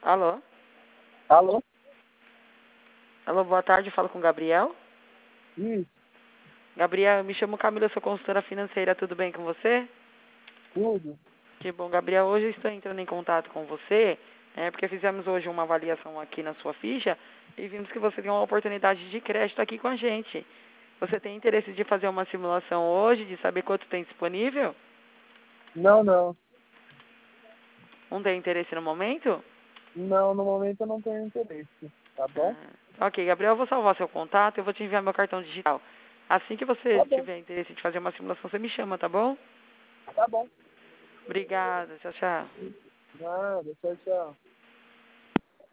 Alô? Alô? Alô, boa tarde, falo com o Gabriel. Isso, Gabriel, me chamo Camila, sou consultora financeira, tudo bem com você? tudo. Que bom, Gabriel, hoje eu estou entrando em contato com você, porque fizemos hoje uma avaliação aqui na sua ficha e vimos que você tem uma oportunidade de crédito aqui com a gente. Você tem interesse de fazer uma simulação hoje, de saber quanto tem disponível? Não, não. Não tem interesse no momento? Não, no momento eu não tenho interesse, tá bom? Ok, Gabriel, eu vou salvar seu contato, eu vou te enviar meu cartão digital. Assim que você Tá bom, tiver interesse de fazer uma simulação, você me chama, tá bom? tá bom. Obrigada, tchau, tchau. Nada, tchau, tchau.